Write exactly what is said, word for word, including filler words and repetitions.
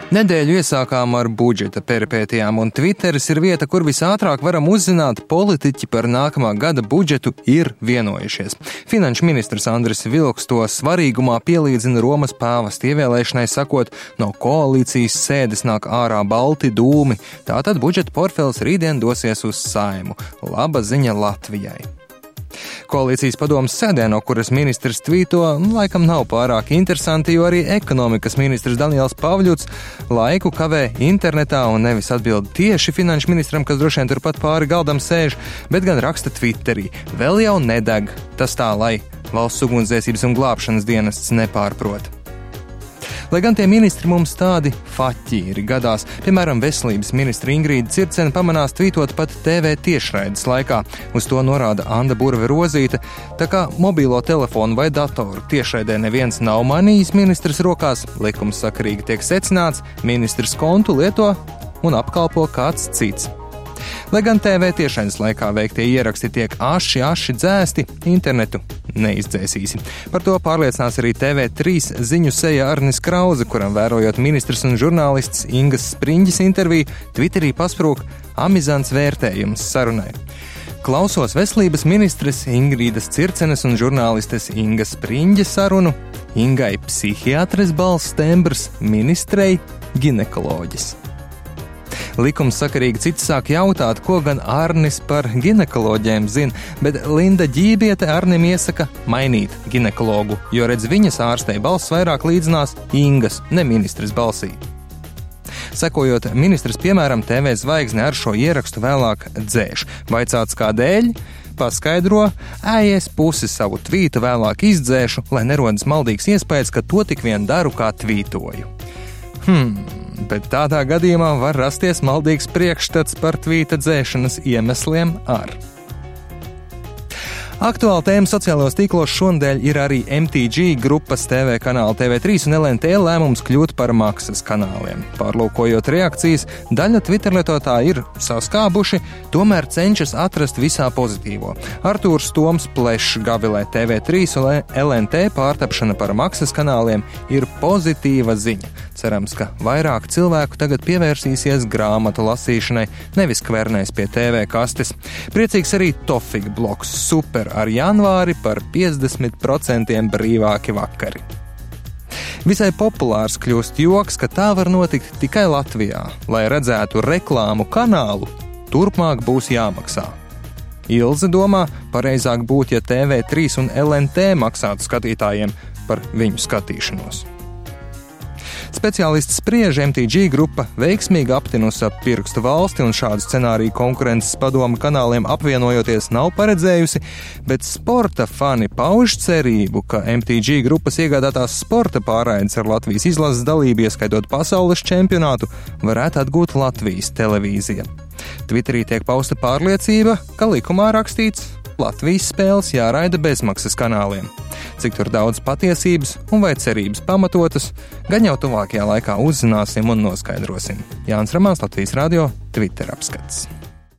Nedēļu iesākām ar budžeta peripētijām, un Twitteris ir vieta, kur visātrāk varam uzzināt, politiķi par nākamā gada budžetu ir vienojušies. Finanšu ministrs Andris Vilks to svarīgumā pielīdzina Romas pāvesta ievēlēšanai, sakot, no koalīcijas sēdes nāk ārā balti dūmi, tātad budžeta portfels rītdien dosies uz Saimu. Laba ziņa Latvijai. Koalīcijas padomas sēdē, no kuras ministrs tvīto, laikam nav pārāk interesanti, jo arī ekonomikas ministrs Daniels Pavļuts laiku kavē internetā un nevis atbild tieši finanšu ministram, kas droši vien turpat pāri galdam sēž, bet gan raksta Twitterī. Vēl jau nedeg, tas tā, lai valsts ugunsdzēsības un glābšanas dienests nepārprot. Lai gan tie ministri mums tādi faķīri gadās, piemēram, veselības ministra Ingrīda Circene pamanās tvītot pat T V tiešraides laikā. Uz to norāda Anda Burve-Rozīte, tā kā mobilo telefonu vai datoru tiešraidē neviens nav manījis ministrs rokās, likums sakarīgi tiek secināts, ministrs kontu lieto un apkalpo kāds cits. Lai gan T V tiešraides laikā veiktie ieraksti tiek aši, aši dzēsti, internetu neizdzēsīsi. Par to pārliecinās arī T V trīs ziņu seja Arnis Krauze, kuram vērojot ministrs un žurnālists Ingas Spriņģis interviju, Twitterī pasprūk amizants vērtējums sarunai. Klausos veselības ministres Ingrīdas Circenes un žurnālistes Ingas Spriņģes sarunu, Ingai psihiatres balss tembrs, ministrei ginekoloģis. Likums sakarīgi cits sāk jautāt, ko gan Arnis par ginekoloģiem zina, bet Linda Ģībiete Arnim iesaka mainīt ginekologu, jo redz viņas ārstei balss vairāk līdzinās Ingas, ne ministres balsī. Sekojot ministrs, piemēram, T V zvaigzne ar šo ierakstu vēlāk dzēš. Vaicāts kādēļ? Paskaidro, ējies pusi savu tvītu vēlāk izdzēšu, lai nerodas maldīgs iespējas, ka to tik vien daru, kā tvītoju. Hmm... Bet tādā gadījumā var rasties maldīgs priekšstats par tvīta dzēšanas iemesliem ar. Aktuāla tēma sociālajos tīklos šonadēļ ir arī M T G grupas T V kanāla T V trīs un L N T lēmums kļūt par maksas kanāliem. Pārlūkojot reakcijas, daļa Twitter lietotāji ir saskābuši, tomēr cenšas atrast visā pozitīvo. Artūrs Toms Plešs gavilē T V trīs un L N T pārtapšana par maksas kanāliem ir pozitīva ziņa. Cerams, ka vairāk cilvēku tagad pievērsīsies grāmatu lasīšanai, nevis kvernēs pie T V kastes. Priecīgs arī Tofik bloks super ar janvāri par piecdesmit procentiem brīvāki vakari. Visai populārs kļūst joks, ka tā var notikt tikai Latvijā. Lai redzētu reklāmu kanālu, turpmāk būs jāmaksā. Ilze domā, pareizāk būtu, ja T V trīs un L N T maksātu skatītājiem par viņu skatīšanos. Speciālists spriež, M T G grupa veiksmīgi aptinusi ap pirkstu valsti un šādu scenāriju konkurences padomu kanāliem apvienojoties nav paredzējusi, bet sporta fani pauž cerību, ka M T G grupas iegādātās sporta pārraides ar Latvijas izlases dalību, ieskaitot pasaules čempionātu, varētu atgūt Latvijas televīzija. Twitterī tiek pausta pārliecība, ka likumā rakstīts Latvijas spēles jāraida bezmaksas kanāliem. Cik tur daudz patiesības un vai cerības pamatotas, gan jau tuvākajā laikā uzzināsim un noskaidrosim. Jānis Ramāns, Latvijas radio, Twitter apskats.